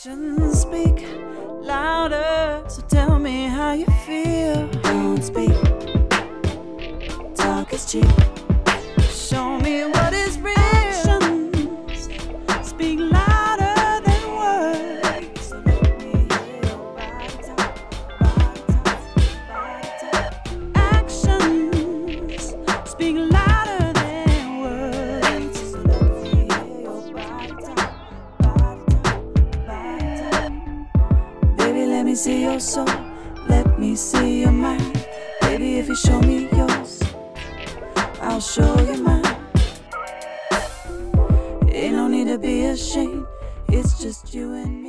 Actions speak louder, so tell me how you feel. Don't speak, talk is cheap. Show me what is real. Actions speak louder than words. So let me hear your body talk, body talk. Actions speak louder than words. So let me hear your body talk, body talk. Baby, let me see your soul. Let me see your mind. Baby, if you show me yours, I'll show you mine. Ain't no need to be ashamed. It's just you and me.